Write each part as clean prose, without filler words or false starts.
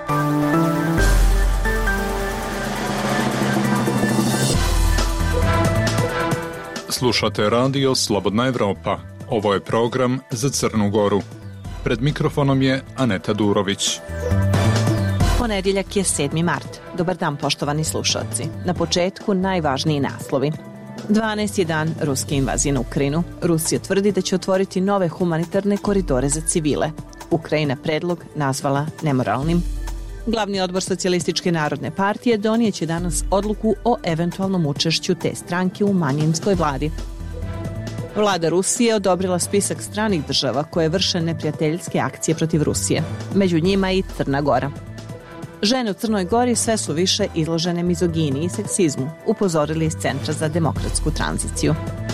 Slušate radio Slobodna Evropa. Ovo je program za Crnu Goru. Pred mikrofonom je Aneta Durović. Ponedjeljak je 7. mart. Dobar dan, poštovani slušalci. Na početku najvažniji naslovi. 12. dan ruske invazije na Ukrajinu. Rusija tvrdi da će otvoriti nove humanitarne koridore za civile. Ukrajina predlog nazvala nemoralnim. Glavni odbor Socijalističke narodne partije donijeće danas odluku o eventualnom učešću te stranke u manjinskoj vladi. Vlada Rusije odobrila spisak stranih država koje vrše neprijateljske akcije protiv Rusije. Među njima i Crna Gora. Žene u Crnoj Gori sve su više izložene mizogini i seksizmu, upozorili iz Centra za demokratsku tranziciju.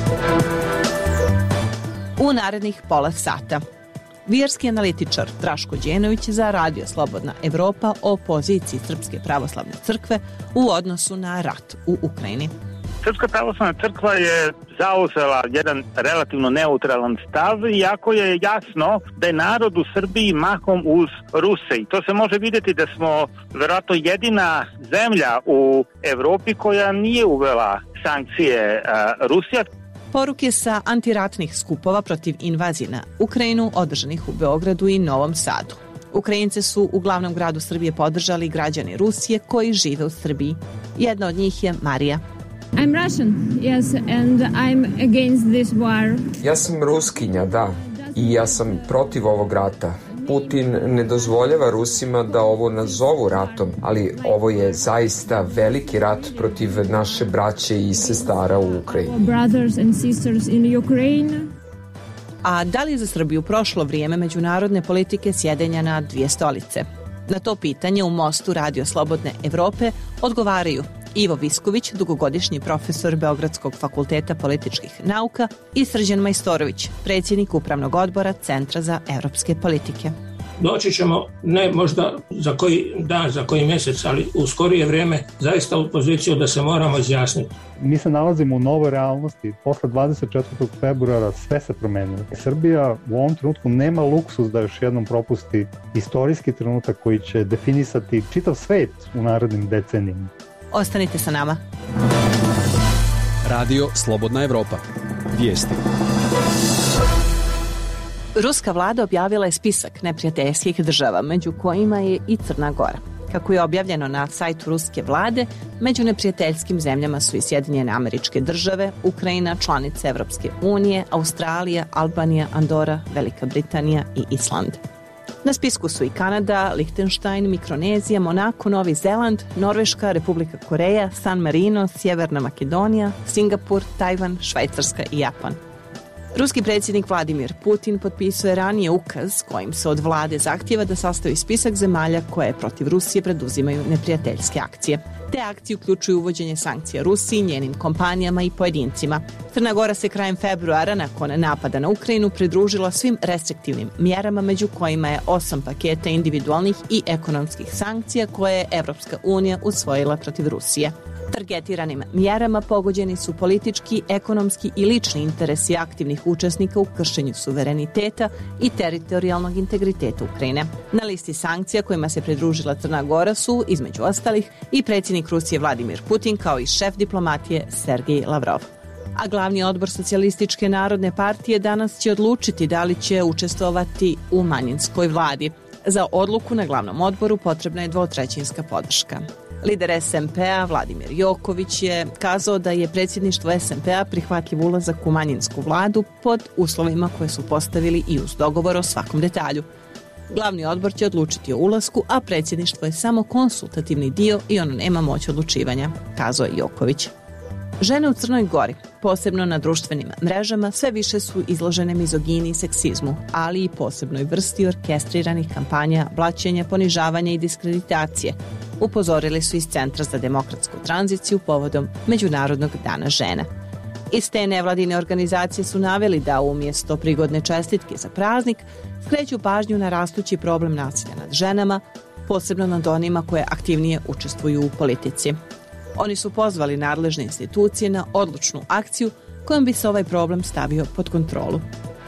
U narednih pola sata. Vjerski analitičar Draško Đenović za Radio Slobodna Evropa o poziciji Srpske pravoslavne crkve u odnosu na rat u Ukrajini. Srpska pravoslavna crkva je zauzela jedan relativno neutralan stav, iako je jasno da je narod u Srbiji mahom uz Ruse. I to se može vidjeti da smo vjerojatno jedina zemlja u Evropi koja nije uvela sankcije Rusija. Poruke sa antiratnih skupova protiv invazije na Ukrajinu održanih u Beogradu i Novom Sadu. Ukrajince su u glavnom gradu Srbije podržali građani Rusije koji žive u Srbiji. Jedna od njih je Marija. I'm Russian, yes, and I'm against this war. Ja sam Ruskinja, da, i ja sam protiv ovog rata. Putin ne dozvoljava Rusima da ovo nazovu ratom, ali ovo je zaista veliki rat protiv naše braće i sestara u Ukrajini. Brothers and sisters in Ukraine. A da li je za Srbiju prošlo vrijeme međunarodne politike sjedenja na dvije stolice? Na to pitanje u Mostu Radio Slobodne Evrope odgovaraju Ivo Visković, dugogodišnji profesor Beogradskog fakulteta političkih nauka, i Srđan Majstorović, predsjednik Upravnog odbora Centra za evropske politike. Doći ćemo, ne možda za koji dan, za koji mjesec, ali u skorije vrijeme zaista u poziciju da se moramo izjasniti. Mi se nalazimo u novoj realnosti. Posle 24. februara sve se promenilo. Srbija u ovom trenutku nema luksus da još jednom propusti istorijski trenutak koji će definisati čitav svet u narednim decenijima. Ostanite sa nama. Radio Slobodna Evropa. Vijesti. Ruska vlada objavila je spisak neprijateljskih država, među kojima je i Crna Gora. Kako je objavljeno na sajtu ruske vlade, među neprijateljskim zemljama su i Sjedinjene Američke Države, Ukrajina, članice Evropske unije, Australija, Albanija, Andora, Velika Britanija i Island. Na spisku su i Kanada, Lihtenštajn, Mikronezija, Monako, Novi Zeland, Norveška, Republika Koreja, San Marino, Sjeverna Makedonija, Singapur, Tajvan, Švajcarska i Japan. Ruski predsjednik Vladimir Putin potpisuje ranije ukaz kojim se od vlade zahtjeva da sastavi spisak zemalja koje protiv Rusije preduzimaju neprijateljske akcije. Te akcije uključuju uvođenje sankcija Rusiji, njenim kompanijama i pojedincima. Crna Gora se krajem februara, nakon napada na Ukrajinu, pridružila svim restriktivnim mjerama, među kojima je 8 paketa individualnih i ekonomskih sankcija koje je Evropska unija usvojila protiv Rusije. Targetiranim mjerama pogođeni su politički, ekonomski i lični interesi aktivnih učesnika u kršenju suvereniteta i teritorijalnog integriteta Ukrajine. Na listi sankcija kojima se pridružila Crna Gora su, između ostalih, i predsjednik Rusije Vladimir Putin, kao i šef diplomatije Sergej Lavrov. A glavni odbor Socijalističke narodne partije danas će odlučiti da li će učestvovati u manjinskoj vladi. Za odluku na glavnom odboru potrebna je 2/3 podrška. Lider SMP-a Vladimir Joković je kazao da je predsjedništvo SMP-a prihvatljiv ulazak u manjinsku vladu pod uslovima koje su postavili i uz dogovor o svakom detalju. Glavni odbor će odlučiti o ulasku, a predsjedništvo je samo konsultativni dio i ono nema moć odlučivanja, kazao je Joković. Žene u Crnoj Gori, posebno na društvenim mrežama, sve više su izložene mizogini i seksizmu, ali i posebnoj vrsti orkestriranih kampanja, blaćenja, ponižavanja i diskreditacije, upozorili su iz Centra za demokratsku tranziciju povodom Međunarodnog dana žena. Iz te nevladine organizacije su naveli da umjesto prigodne čestitke za praznik skreću pažnju na rastući problem nasilja nad ženama, posebno nad onima koje aktivnije učestvuju u politici. Oni su pozvali nadležne institucije na odlučnu akciju kojom bi se ovaj problem stavio pod kontrolu.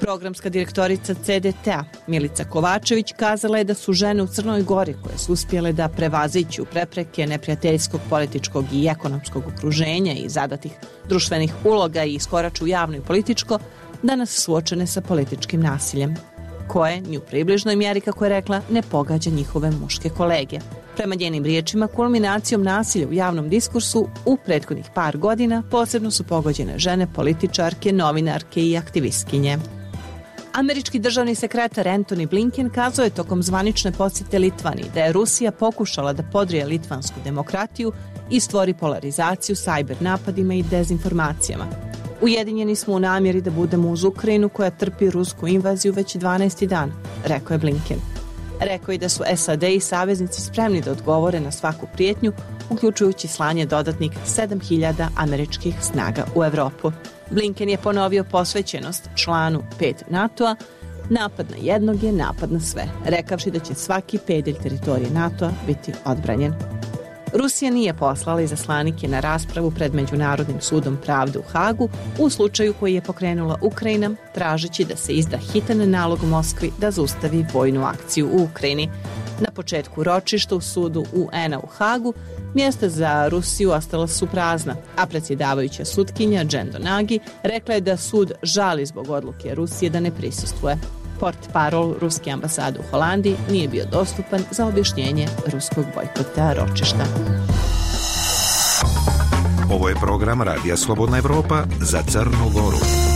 Programska direktorica CDT-a Milica Kovačević kazala je da su žene u Crnoj Gori koje su uspjele da prevaziđu prepreke neprijateljskog političkog i ekonomskog okruženja i zadatih društvenih uloga i iskoraču javno i političko, danas suočene sa političkim nasiljem, koje ni u približnoj mjeri, kako je rekla, ne pogađa njihove muške kolege. Prema njenim riječima, kulminacijom nasilja u javnom diskursu u prethodnih par godina posebno su pogođene žene, političarke, novinarke i aktivistkinje. Američki državni sekretar Antony Blinken kazao je tokom zvanične posjete Litvaniji da je Rusija pokušala da podrije litvansku demokratiju i stvori polarizaciju sajber napadima i dezinformacijama. Ujedinjeni smo u namjeri da budemo uz Ukrajinu koja trpi rusku invaziju već 12. dan, rekao je Blinken. Rekao je da su SAD i saveznici spremni da odgovore na svaku prijetnju, uključujući slanje dodatnih 7.000 američkih snaga u Evropu. Blinken je ponovio posvećenost članu 5 NATO-a, napad na jednog je napad na sve, rekavši da će svaki pedalj teritorije NATO-a biti odbranjen. Rusija nije poslala izaslanike na raspravu pred Međunarodnim sudom pravde u Hagu u slučaju koji je pokrenula Ukrajina, tražeći da se izda hitan nalog Moskvi da zaustavi vojnu akciju u Ukrajini. Na početku ročišta u sudu UN-a u Hagu mjesta za Rusiju ostala su prazna, a predsjedavajuća sutkinja Jen Donagi rekla je da sud žali zbog odluke Rusije da ne prisustvuje. Portparol ruske ambasade u Holandiji nije bio dostupan za objašnjenje ruskog bojkota ročišta. Ovo je program Radija Slobodna Evropa za Crnu Goru.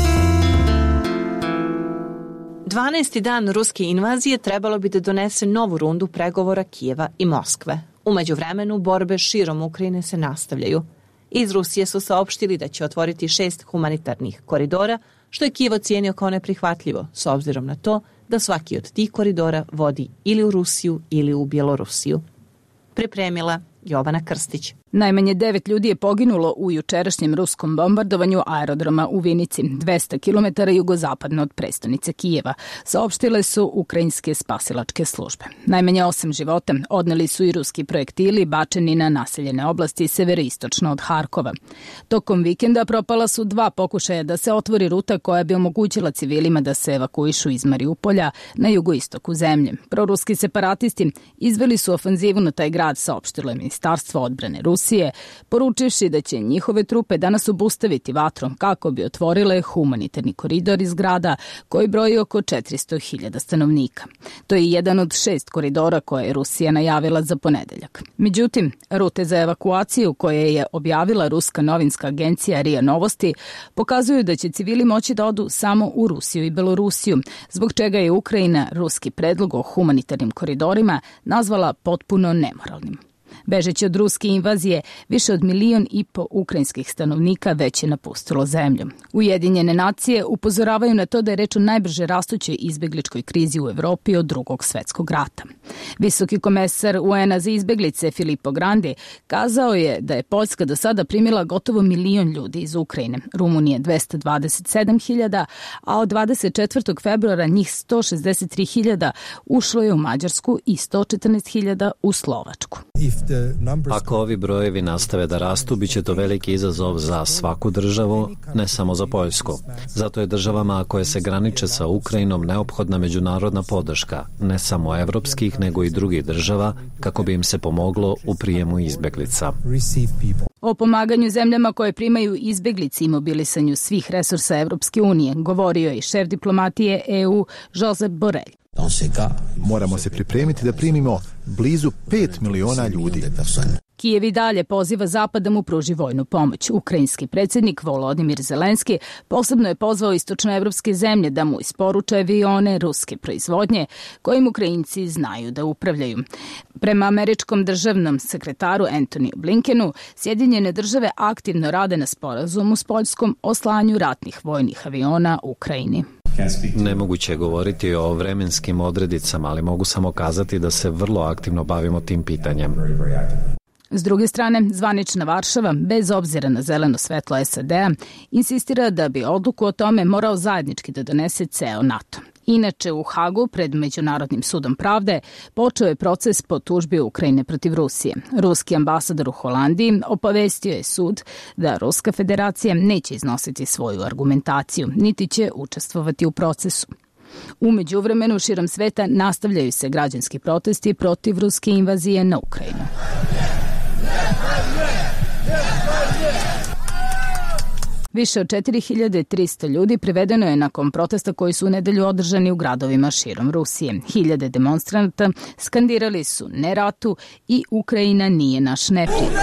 12. dan ruske invazije trebalo bi da donese novu rundu pregovora Kijeva i Moskve. U međuvremenu borbe širom Ukrajine se nastavljaju. Iz Rusije su saopštili da će otvoriti 6 humanitarnih koridora, što je Kijev ocijenio kao neprihvatljivo, s obzirom na to da svaki od tih koridora vodi ili u Rusiju ili u Bjelorusiju. Pripremila Jovana Krstić. Najmanje 9 ljudi je poginulo u jučerašnjem ruskom bombardovanju aerodroma u Vinici, 200 km jugozapadno od prestonice Kijeva, saopštile su ukrajinske spasilačke službe. Najmanje 8 života odneli su i ruski projektili bačeni na naseljene oblasti severoistočno od Harkova. Tokom vikenda propala su 2 pokušaja da se otvori ruta koja bi omogućila civilima da se evakuišu iz Mariupolja na jugoistoku zemlje. Proruski separatisti izveli su ofanzivu na taj grad, saopštilo je Ministarstvo odbrane Rusije, poručivši da će njihove trupe danas obustaviti vatrom kako bi otvorile humanitarni koridor iz grada koji broji oko 400.000 stanovnika. To je jedan od 6 koridora koje je Rusija najavila za ponedeljak. Međutim, rute za evakuaciju koje je objavila ruska novinska agencija RIA Novosti pokazuju da će civili moći da odu samo u Rusiju i Belorusiju, zbog čega je Ukrajina ruski predlog o humanitarnim koridorima nazvala potpuno nemoralnim. Bežeći od ruske invazije, više od 1,5 miliona ukrajinskih stanovnika već je napustilo zemlju. Ujedinjene nacije upozoravaju na to da je reč o najbrže rastućoj izbegličkoj krizi u Evropi od Drugog svjetskog rata. Visoki komesar UN-a za izbeglice Filippo Grandi kazao je da je Poljska do sada primila gotovo 1 milion ljudi iz Ukrajine, Rumunije 227.000, a od 24. februara njih 163.000 ušlo je u Mađarsku i 114.000 u Slovačku. Ako ovi brojevi nastave da rastu, bit će to veliki izazov za svaku državu, ne samo za Poljsku. Zato je državama koje se graniče sa Ukrajinom neophodna međunarodna podrška, ne samo evropskih, nego i drugih država, kako bi im se pomoglo u prijemu izbeglica. O pomaganju zemljama koje primaju izbeglici i mobilisanju svih resursa Evropske unije govorio je i šef diplomatije EU Josep Borrell. Moramo se pripremiti da primimo blizu 5 miliona ljudi. Kijev i dalje poziva Zapad da mu pruži vojnu pomoć. Ukrajinski predsjednik Volodimir Zelenski posebno je pozvao istočnoevropske zemlje da mu isporuče avione ruske proizvodnje kojim Ukrajinci znaju da upravljaju. Prema američkom državnom sekretaru Antony Blinkenu, Sjedinjene države aktivno rade na sporazumu s Poljskom o slanju ratnih vojnih aviona Ukrajini. Nemoguće je govoriti o vremenskim odredicama, ali mogu samo kazati da se vrlo aktivno bavimo tim pitanjem. S druge strane, zvanična Varšava, bez obzira na zeleno svetlo SAD-a, insistira da bi odluku o tome morao zajednički da donese ceo NATO. Inače, u Hagu, pred Međunarodnim sudom pravde, počeo je proces po tužbi Ukrajine protiv Rusije. Ruski ambasador u Holandiji obavestio je sud da Ruska federacija neće iznositi svoju argumentaciju, niti će učestvovati u procesu. U međuvremenu, širom sveta nastavljaju se građanski protesti protiv ruske invazije na Ukrajinu. Više od 4300 ljudi privedeno je nakon protesta koji su u nedelju održani u gradovima širom Rusije. Hiljade demonstranata skandirali su ne ratu i Ukrajina nije naš neprijatelj.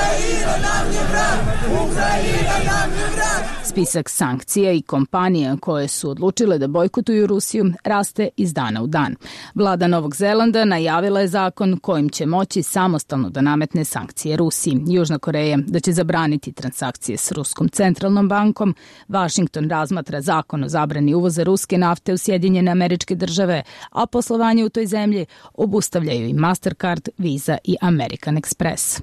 Spisak sankcija i kompanija koje su odlučile da bojkotuju Rusiju raste iz dana u dan. Vlada Novog Zelanda najavila je zakon kojim će moći samostalno da nametne sankcije Rusiji. Južna Koreja da će zabraniti transakcije s Ruskom centralnom bankom. Washington razmatra zakon o zabrani uvoza ruske nafte u Sjedinjene Američke Države, a poslovanje u toj zemlji obustavljaju i Mastercard, Visa i American Express.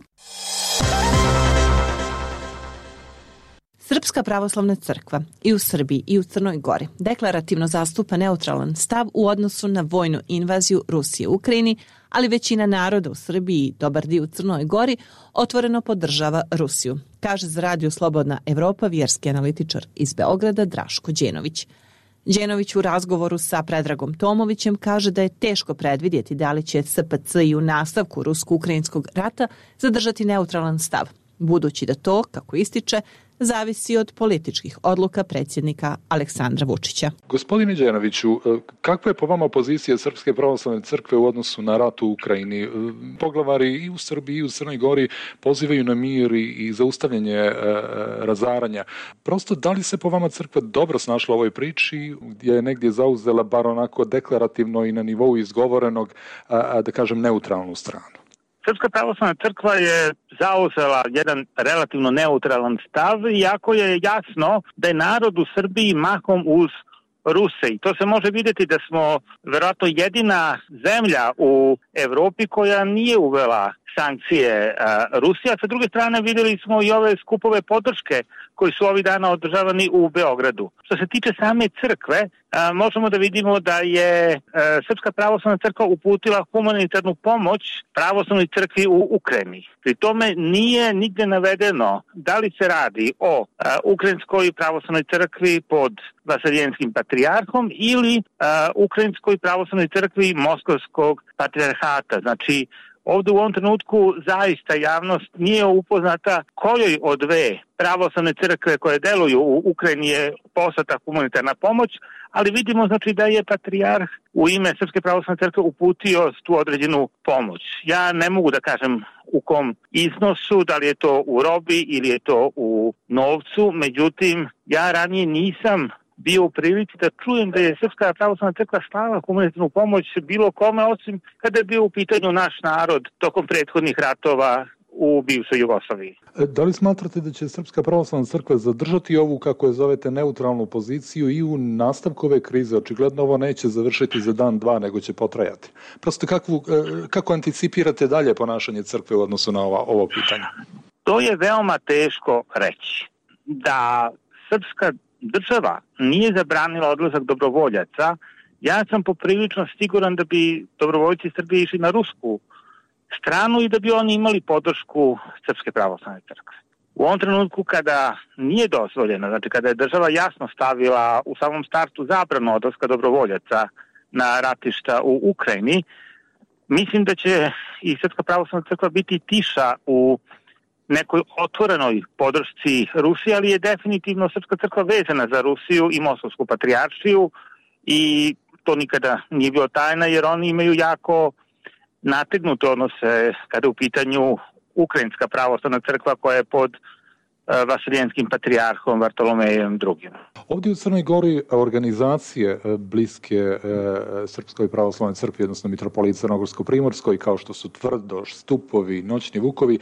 Srpska pravoslavna crkva i u Srbiji i u Crnoj Gori deklarativno zastupa neutralan stav u odnosu na vojnu invaziju Rusije u Ukrajini, ali većina naroda u Srbiji i dobar dio u Crnoj Gori otvoreno podržava Rusiju, kaže za Radio Slobodna Evropa vjerski analitičar iz Beograda Draško Đenović. Đenović u razgovoru sa Predragom Tomovićem kaže da je teško predvidjeti da li će SPC i u nastavku rusko-ukrajinskog rata zadržati neutralan stav, budući da to, kako ističe, zavisi od političkih odluka predsjednika Aleksandra Vučića. Gospodine Đenoviću, kakva je po vama pozicija Srpske pravoslavne crkve u odnosu na rat u Ukrajini? Poglavari i u Srbiji i u Crnoj Gori pozivaju na mir i zaustavljanje razaranja. Prosto, da li se po vama crkva dobro snašla u ovoj priči, gdje je negdje zauzela bar onako deklarativno i na nivou izgovorenog, da kažem, neutralnu stranu? Srpska pravoslavna crkva je zauzela jedan relativno neutralan stav, iako je jasno da je narod u Srbiji mahom uz Ruse. I to se može vidjeti da smo vjerojatno jedina zemlja u Evropi koja nije uvela sankcije Rusije, a sa druge strane vidjeli smo i ove skupove podrške koji su ovih dana održavani u Beogradu. Što se tiče same crkve, možemo da vidimo da je Srpska pravoslavna crkva uputila humanitarnu pomoć pravoslavnoj crkvi u Ukrajini. Pri tome nije nigde navedeno da li se radi o Ukrajinskoj pravoslavnoj crkvi pod Vasilijanskim patrijarhom ili Ukrajinskoj pravoslavnoj crkvi Moskovskog patrijarhata. Znači, ovdje u ovom trenutku zaista javnost nije upoznata kojoj od dve pravoslavne crkve koje deluju u Ukrajini je poslata humanitarna pomoć, ali vidimo znači da je patrijarh u ime Srpske pravoslavne crkve uputio tu određenu pomoć. Ja ne mogu da kažem u kom iznosu, da li je to u robi ili je to u novcu, međutim ja ranije nisam bio u prilici da čujem da je Srpska pravoslavna crkva slala humanitarnu pomoć bilo kome, osim kada je bio u pitanju naš narod tokom prethodnih ratova u bivšoj Jugoslaviji. Da li smatrate da će Srpska pravoslavna crkva zadržati ovu, kako je zovete, neutralnu poziciju i u nastavku ove krize? Očigledno ovo neće završiti za dan, dva, nego će potrajati. Prosto kako anticipirate dalje ponašanje crkve u odnosu na ovo pitanje? To je veoma teško reći. Da Srpska država nije zabranila odlazak dobrovoljaca, ja sam poprilično siguran da bi dobrovoljci Srbije išli na rusku stranu i da bi oni imali podršku Srpske pravoslavne crkve. U ovom trenutku kada nije dozvoljeno, znači kada je država jasno stavila u samom startu zabranu odlaska dobrovoljaca na ratišta u Ukrajini, mislim da će i Srpska pravoslavna crkva biti tiša u nekoj otvorenoj podršci Rusije, ali je definitivno Srpska crkva vezana za Rusiju i Moskovsku patrijaršiju i to nikada nije bilo tajna, jer oni imaju jako nategnute odnose kada je u pitanju Ukrajinska pravoslavna crkva koja je pod Vasilijanskim patrijarhom Vartolomejem II. Ovdje u Crnoj Gori organizacije bliske Srpskoj pravoslavnoj crkvi, odnosno mitropoliji Crnogorsko-Primorskoj, kao što su Tvrdoš, Stupovi, Noćni Vukovi,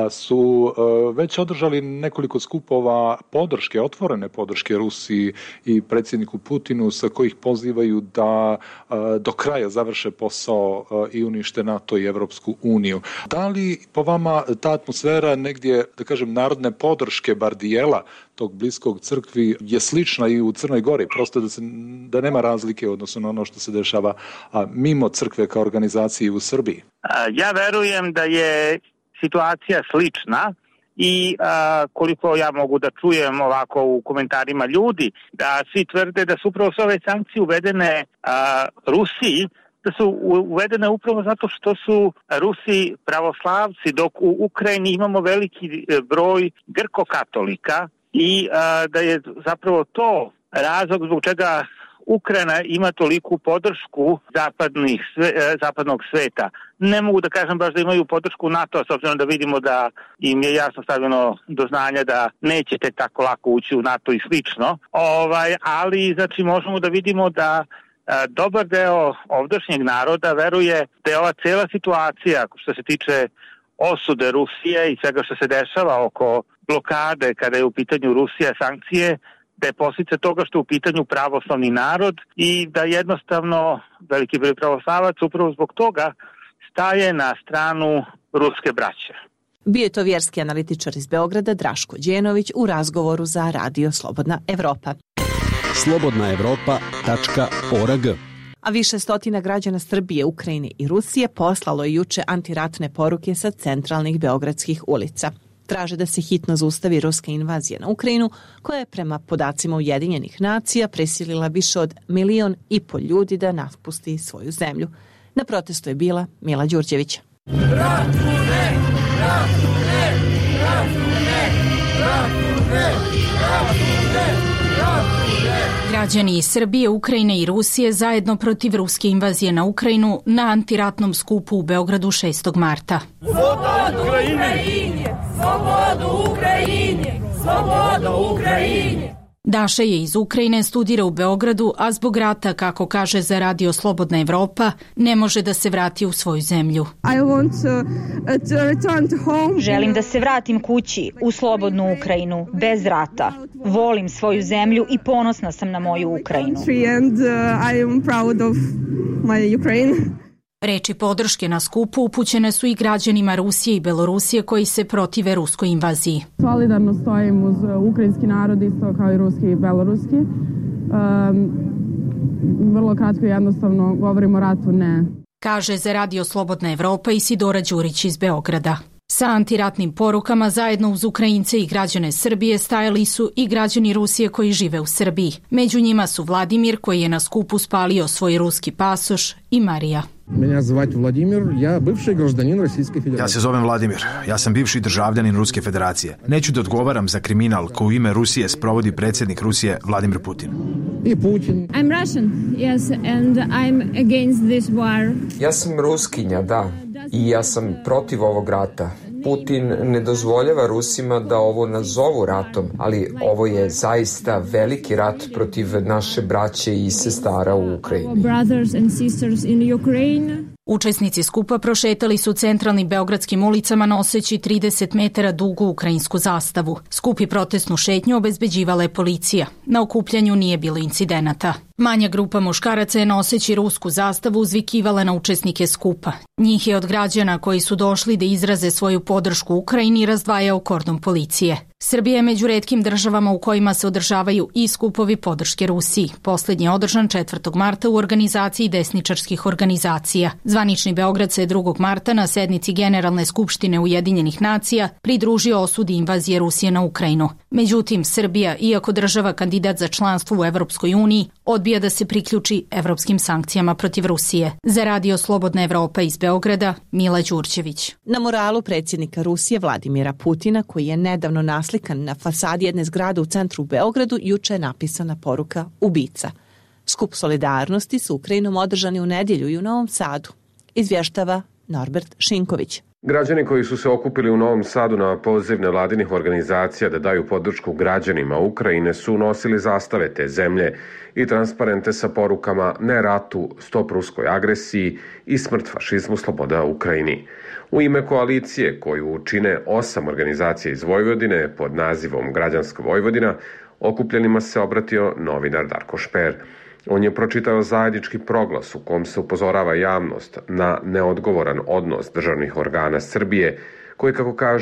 su već održali nekoliko skupova podrške, otvorene podrške Rusiji i predsjedniku Putinu, sa kojih pozivaju da do kraja završe posao i unište NATO i Evropsku uniju. Da li po vama ta atmosfera negdje, da kažem, narodne podrške podrške, bar dijela tog bliskog crkvi je slična i u Crnoj Gori, prosto da nema razlike odnosno na ono što se dešava mimo crkve kao organizacije u Srbiji. Ja verujem da je situacija slična i koliko ja mogu da čujem ovako u komentarima ljudi, da svi tvrde da su upravo ove sankcije uvedene Rusiji, da su uvedene upravo zato što su Rusi pravoslavci, dok u Ukrajini imamo veliki broj grko-katolika i da je zapravo to razlog zbog čega Ukrajina ima toliku podršku zapadnog sveta. Ne mogu da kažem baš da imaju podršku NATO, s obzirom da vidimo da im je jasno stavljeno do znanja da nećete tako lako ući u NATO i slično. Ali znači možemo da vidimo da dobar deo ovdašnjeg naroda veruje da je ova cela situacija što se tiče osude Rusije i svega što se dešava oko blokade kada je u pitanju Rusija, sankcije, da je posljedica toga što je u pitanju pravoslavni narod i da jednostavno veliki broj pravoslavaca upravo zbog toga staje na stranu ruske braće. Bio je to vjerski analitičar iz Beograda Draško Đenović u razgovoru za Radio Slobodna Evropa. slobodnaevropa.org. A više stotina građana Srbije, Ukrajine i Rusije poslalo je juče antiratne poruke sa centralnih beogradskih ulica. Traže da se hitno zaustavi ruska invazija na Ukrajinu, koja je prema podacima Ujedinjenih nacija prisilila više od 1,5 miliona ljudi da napusti svoju zemlju. Na protestu je bila Mila Đurđević. Građani iz Srbije, Ukrajine i Rusije zajedno protiv ruske invazije na Ukrajinu na antiratnom skupu u Beogradu 6. marta. Slobodu Ukrajini! Slobodu Ukrajini! Slobodu Ukrajini! Daša je iz Ukrajine, studira u Beogradu, a zbog rata, kako kaže za Radio Slobodna Evropa, ne može da se vrati u svoju zemlju. Želim da se vratim kući, u slobodnu Ukrajinu, bez rata. Volim svoju zemlju i ponosna sam na moju Ukrajinu. Reči podrške na skupu upućene su i građanima Rusije i Belorusije koji se protive ruskoj invaziji. Solidarno stojim uz ukrajinski narod isto kao i ruski i beloruski. Vrlo kratko i jednostavno govorimo o ratu ne. Kaže za Radio Slobodna Evropa Isidora Đurić iz Beograda. Sa antiratnim porukama zajedno uz Ukrajince i građane Srbije stajali su i građani Rusije koji žive u Srbiji. Među njima su Vladimir koji je na skupu spalio svoj ruski pasoš i Marija. Ja se zovem Vladimir. Ja sam bivši državljanin Ruske federacije. Neću da odgovaram za kriminal koji u ime Rusije sprovodi predsjednik Rusije Vladimir Putin. I'm Russian, yes, and I'm against this war. Ja sam Ruskinja, da. I ja sam protiv ovog rata. Putin ne dozvoljava Rusima da ovo nazovu ratom, ali ovo je zaista veliki rat protiv naše braće i sestara u Ukrajini. Učesnici skupa prošetali su centralnim beogradskim ulicama noseći 30 metara dugu ukrajinsku zastavu. Skup i protestnu šetnju obezbeđivala je policija. Na okupljanju nije bilo incidenata. Manja grupa muškaraca je noseći rusku zastavu uzvikivala na učesnike skupa. Njih je od građana koji su došli da izraze svoju podršku Ukrajini razdvajao kordon policije. Srbija je među retkim državama u kojima se održavaju i skupovi podrške Rusiji. Poslednji je održan 4. marta u organizaciji desničarskih organizacija. Zvanični Beograd se 2. marta na sednici Generalne skupštine Ujedinjenih nacija pridružio osudi invazije Rusije na Ukrajinu. Međutim, Srbija, iako država kandidat za članstvo u Evropskoj uniji, odbija da se priključi evropskim sankcijama protiv Rusije. Za Radio Slobodna Evropa iz Beograda, Mila Đurđević. Na muralu predsjednika Rusije Vladimira Putina, koji je nedavno naslikan na fasadi jedne zgrade u centru u Beogradu, juče je napisana poruka ubica. Skup solidarnosti s Ukrajinom održani u nedjelju i u Novom Sadu. Izvještava Norbert Šinković. Građani koji su se okupili u Novom Sadu na poziv nevladinih organizacija da daju podršku građanima Ukrajine su nosili zastave te zemlje i transparente sa porukama ne ratu, stop ruskoj agresiji i smrt fašizmu, sloboda Ukrajini. U ime koalicije koju čine 8 organizacija iz Vojvodine pod nazivom Građanska Vojvodina, okupljenima se obratio novinar Darko Šper. On je pročitao zajednički proglas u kom se upozorava javnost na neodgovoran odnos državnih organa Srbije, koji, kako kažu,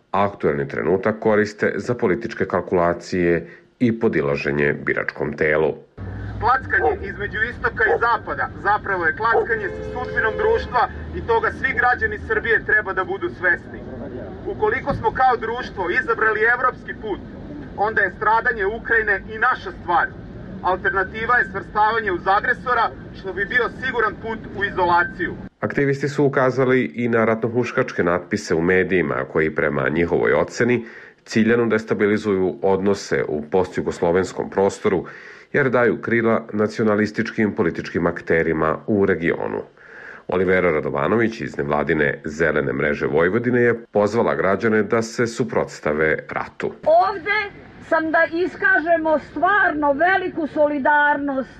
aktuelni trenutak koriste za političke kalkulacije i podilaženje biračkom telu. Klackanje između istoka i zapada zapravo je klackanje sa sudbinom društva i toga svi građani Srbije treba da budu svesni. Ukoliko smo kao društvo izabrali evropski put, onda je stradanje Ukrajine i naša stvar. Alternativa je svrstavanje uz agresora, što bi bio siguran put u izolaciju. Aktivisti su ukazali i na ratnohuškačke natpise u medijima koji prema njihovoj oceni ciljano destabilizuju odnose u postjugoslovenskom prostoru jer daju krila nacionalističkim političkim akterima u regionu. Olivera Radovanović iz nevladine Zelene mreže Vojvodine je pozvala građane da se suprotstave ratu. Ovde sam da iskažemo stvarno veliku solidarnost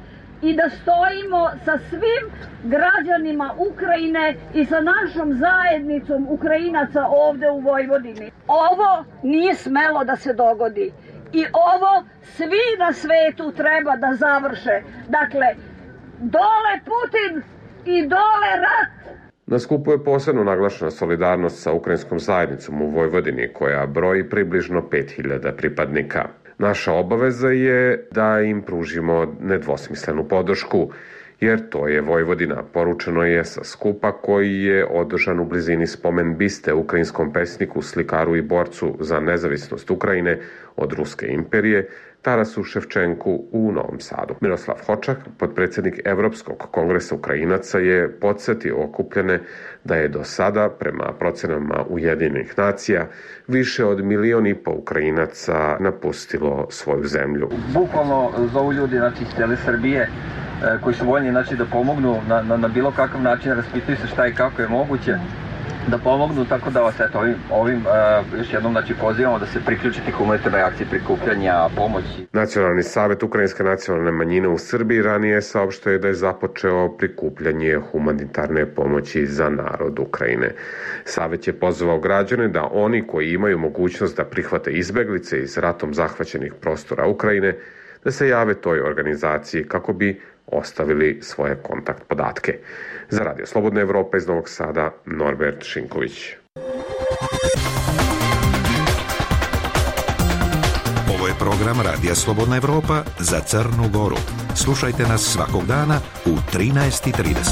i da stojimo sa svim građanima Ukrajine i sa našom zajednicom Ukrajinaca ovde u Vojvodini. Ovo nije smelo da se dogodi i ovo svi na svetu treba da završe. Dakle, dole Putin i dole rat! Na skupu je posebno naglašena solidarnost sa ukrajinskom zajednicom u Vojvodini, koja broji približno 5000 pripadnika. Naša obaveza je da im pružimo nedvosmislenu podršku, jer to je Vojvodina, poručeno je sa skupa koji je održan u blizini spomen biste ukrajinskom pesniku, slikaru i borcu za nezavisnost Ukrajine od Ruske imperije, Tarasu Ševčenku u Novom Sadu. Miroslav Hočak, potpredsjednik Evropskog kongresa Ukrajinaca, je podsjetio okupljene da je do sada, prema procenama Ujedinjenih nacija, više od 1,5 miliona Ukrajinaca napustilo svoju zemlju. Bukvalno zovu ljudi iz cijele Srbije koji su voljni da pomognu na bilo kakav način, raspituju se šta i kako je moguće da pomognu, tako da vas ovim još jednom pozivamo da se priključite humanitarnoj akciji prikupljanja pomoći. Nacionalni savet Ukrajinske nacionalne manjine u Srbiji ranije saopštio da je započeo prikupljanje humanitarne pomoći za narod Ukrajine. Savet je pozvao građane da oni koji imaju mogućnost da prihvate izbeglice iz ratom zahvaćenih prostora Ukrajine, da se jave toj organizaciji kako bi ostavili svoje kontakt podatke. Za Radio Slobodna Evropa iz Novog Sada, Norbert Šinković. Ovo je program Radija Slobodna Evropa za Crnu Goru. Slušajte nas svakog dana u 13:30.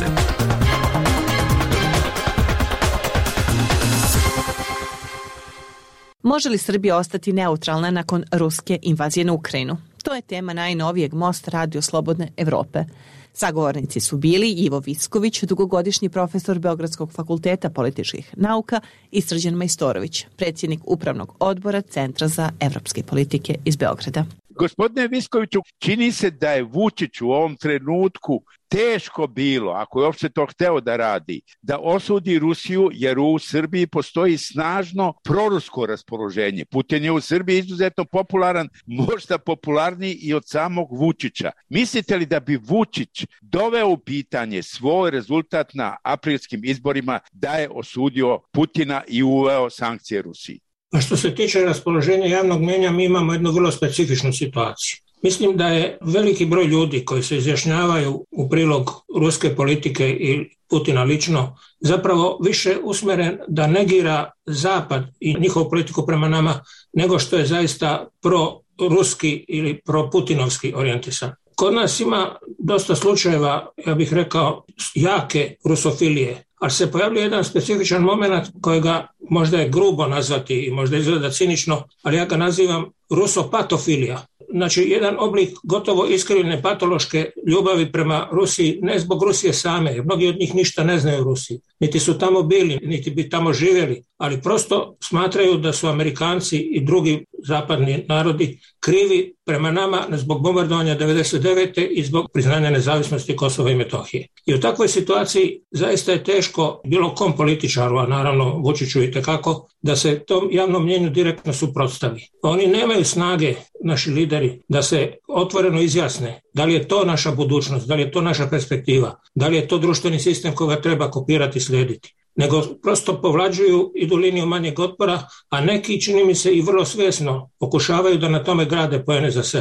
Može li Srbija ostati neutralna nakon ruske invazije na Ukrajinu? To je tema najnovijeg Most Radio Slobodne Evrope. Sagovornici su bili Ivo Vicković, dugogodišnji profesor Beogradskog fakulteta političkih nauka, i Srđan Majstorović, predsjednik Upravnog odbora Centra za evropske politike iz Beograda. Gospodine Viskoviću, čini se da je Vučić u ovom trenutku teško bilo, ako je uopšte to hteo da radi, da osudi Rusiju, jer u Srbiji postoji snažno prorusko raspoloženje. Putin je u Srbiji izuzetno popularan, možda popularniji i od samog Vučića. Mislite li da bi Vučić doveo u pitanje svoj rezultat na aprilskim izborima da je osudio Putina i uveo sankcije Rusiji? A što se tiče raspoloženja javnog mnijenja, mi imamo jednu vrlo specifičnu situaciju. Mislim da je veliki broj ljudi koji se izjašnjavaju u prilog ruske politike i Putina lično zapravo više usmeren da negira Zapad i njihovu politiku prema nama nego što je zaista pro-ruski ili pro-putinovski orijentisan. Kod nas ima dosta slučajeva, ja bih rekao, jake rusofilije, ali se pojavlja jedan specifičan moment kojega možda je grubo nazvati i možda izgleda cinično, ali ja ga nazivam rusopatofilija. Znači, jedan oblik gotovo iskrivljene patološke ljubavi prema Rusiji, ne zbog Rusije same, jer mnogi od njih ništa ne znaju o Rusiji. Niti su tamo bili, niti bi tamo živjeli, ali prosto smatraju da su Amerikanci i drugi zapadni narodi krivi prema nama zbog bombardovanja 1999. i zbog priznanja nezavisnosti Kosova i Metohije. I u takvoj situaciji zaista je teško bilo kom političaru, a naravno Vučiću i tekako, da se tom javnom mnjenju direktno suprotstavi. Oni nemaju snage, naši lideri, da se otvoreno izjasne da li je to naša budućnost, da li je to naša perspektiva, da li je to društveni sistem koga treba kopirati i slijediti. Nego prosto povlađuju, idu liniju manjeg otpora, a neki, čini mi se, i vrlo svjesno pokušavaju da na tome grade poene za sebe.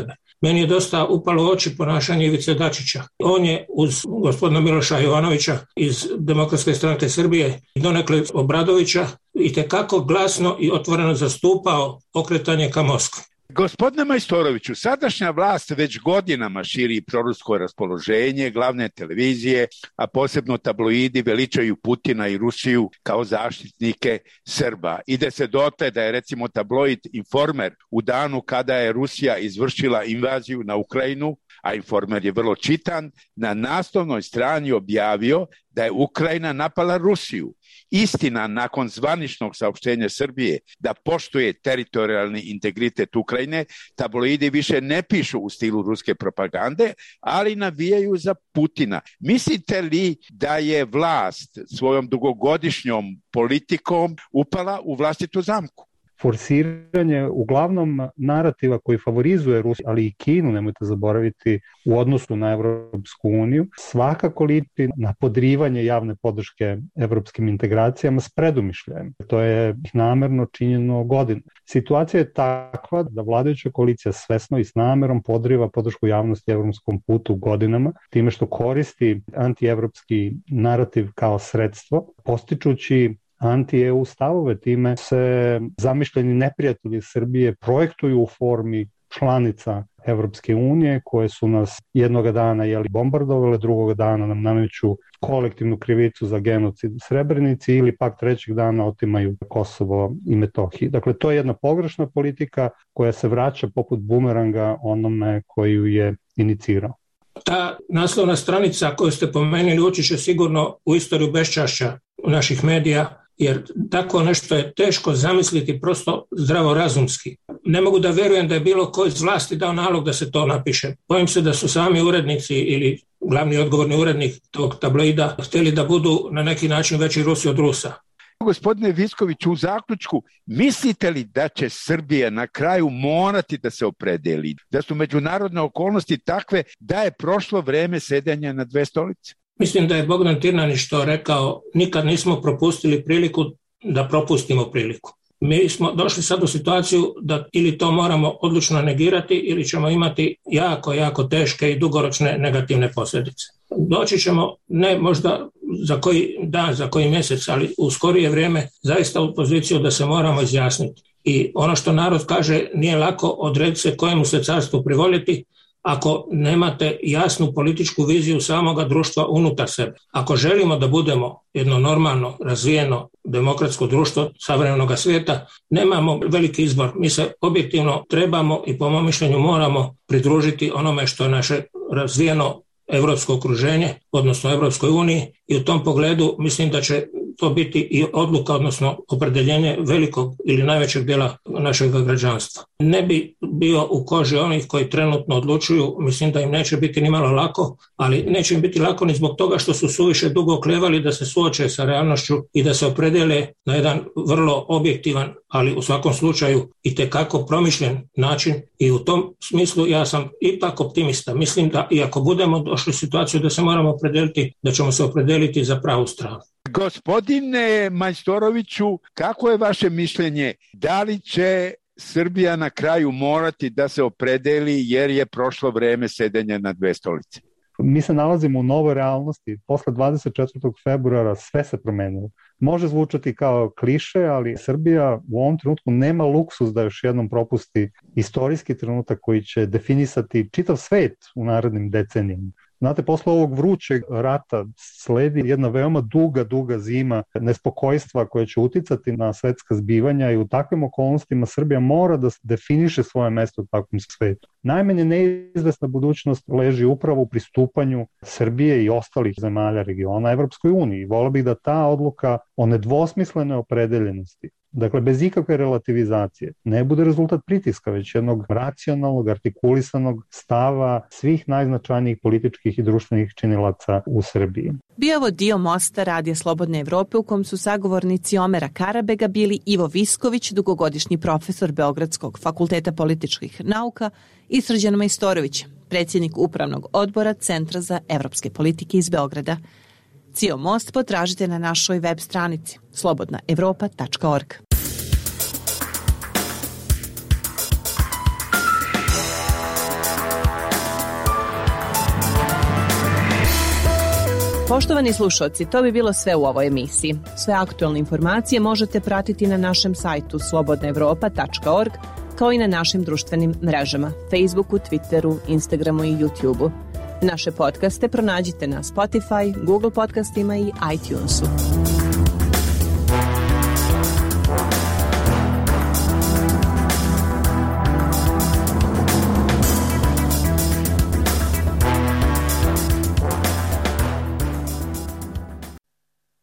Meni je dosta upalo u oči ponašanje Ivice Dačića. On je uz gospodina Miloša Jovanovića iz Demokratske stranke Srbije i donekle Obradovića itekako glasno i otvoreno zastupao okretanje ka Moskvi. Gospodine Majstoroviću, sadašnja vlast već godinama širi prorusko raspoloženje, glavne televizije, a posebno tabloidi veličaju Putina i Rusiju kao zaštitnike Srba. Ide se dotle da je recimo tabloid Informer u danu kada je Rusija izvršila invaziju na Ukrajinu, a Informer je vrlo čitan, na naslovnoj strani objavio da je Ukrajina napala Rusiju. Istina, nakon zvaničnog saopštenja Srbije da poštuje teritorijalni integritet Ukrajine, tabloidi više ne pišu u stilu ruske propagande, ali navijaju za Putina. Mislite li da je vlast svojom dugogodišnjom politikom upala u vlastitu zamku? Forsiranje uglavnom narativa koji favorizuje Rusiju, ali i Kinu, nemojte zaboraviti, u odnosu na Evropsku uniju, svakako liči na podrivanje javne podrške evropskim integracijama s predumišljajem. To je namerno činjeno godinu. Situacija je takva da vladajuća koalicija svesno i s namerom podriva podršku javnosti evropskom putu godinama, time što koristi antievropski narativ kao sredstvo, postičući anti-EU stavove, time se zamišljeni neprijatelji Srbije projektuju u formi članica Evropske unije koje su nas jednoga dana bombardovale, drugoga dana nam nameću kolektivnu krivicu za genocid u Srebrenici ili pak trećeg dana otimaju Kosovo i Metohiju. Dakle, to je jedna pogrešna politika koja se vraća poput bumeranga onome koji ju je inicirao. Ta naslovna stranica koju ste pomenuli ući će sigurno u istoriju beščašća naših medija, jer tako nešto je teško zamisliti prosto zdravorazumski. Ne mogu da verujem da je bilo ko iz vlasti dao nalog da se to napiše. Bojim se da su sami urednici ili glavni odgovorni urednik tog tabloida htjeli da budu na neki način veći Rusi od Rusa. Gospodine Viskoviću, u zaključku, mislite li da će Srbija na kraju morati da se opredeli? Da su međunarodne okolnosti takve da je prošlo vreme sedenja na dve stolice? Mislim da je Bogdan Tirnanić to rekao, nikad nismo propustili priliku da propustimo priliku. Mi smo došli sad u situaciju da ili to moramo odlučno negirati ili ćemo imati jako teške i dugoročne negativne posljedice. Doći ćemo, ne možda za koji dan, za koji mjesec, ali u skorije vrijeme zaista u poziciju da se moramo izjasniti. I ono što narod kaže, nije lako odrediti se kojemu se carstvu privoljeti, ako nemate jasnu političku viziju samoga društva unutar sebe. Ako želimo da budemo jedno normalno, razvijeno, demokratsko društvo savremenog svijeta, nemamo veliki izbor. Mi se objektivno trebamo i po mom mišljenju moramo pridružiti onome što je naše razvijeno evropsko okruženje, odnosno Evropskoj uniji, i u tom pogledu mislim da će to biti i odluka, odnosno opredeljenje velikog ili najvećeg dijela našeg građanstva. Ne bi bio u koži onih koji trenutno odlučuju, mislim da im neće biti ni malo lako, ali neće im biti lako ni zbog toga što su suviše dugo klevali da se suoče sa realnošću i da se opredele na jedan vrlo objektivan, ali u svakom slučaju itekako promišljen način, i u tom smislu ja sam ipak optimista. Mislim da i ako budemo došli u situaciju da se moramo opredeliti, da ćemo se opredeliti za pravu stranu. Gospodine Majstoroviću, kako je vaše mišljenje? Da li će Srbija na kraju morati da se opredeli jer je prošlo vreme sedenja na dve stolice? Mi se nalazimo u novoj realnosti. Posle 24. februara sve se promenilo. Može zvučati kao kliše, ali Srbija u ovom trenutku nema luksus da još jednom propusti istorijski trenutak koji će definisati čitav svet u narednim decenijama. Znate, posle ovog vrućeg rata sledi jedna veoma duga zima nespokojstva koja će uticati na svetska zbivanja, i u takvim okolnostima Srbija mora da definiše svoje mesto u takvom svetu. Najmanje neizvesna budućnost leži upravo u pristupanju Srbije i ostalih zemalja regiona Evropskoj uniji. Voleo bih da ta odluka o nedvosmislenoj opredeljenosti, dakle bez ikakve relativizacije, ne bude rezultat pritiska, već jednog racionalnog, artikulisanog stava svih najznačajnijih političkih i društvenih činilaca u Srbiji. Bio ovo dio Mosta Radija Slobodne Evrope u kom su sagovornici Omera Karabega bili Ivo Visković, dugogodišnji profesor Beogradskog fakulteta političkih nauka, i Srđan Majstorović, predsjednik Upravnog odbora Centra za evropske politike iz Beograda. Cio Most potražite na našoj web stranici slobodnaevropa.org. Poštovani slušalci, to bi bilo sve u ovoj emisiji. Sve aktualne informacije možete pratiti na našem sajtu slobodnaevropa.org, kao i na našim društvenim mrežama, Facebooku, Twitteru, Instagramu i YouTubeu. Naše podcaste pronađite na Spotify, Google podcastima i iTunesu.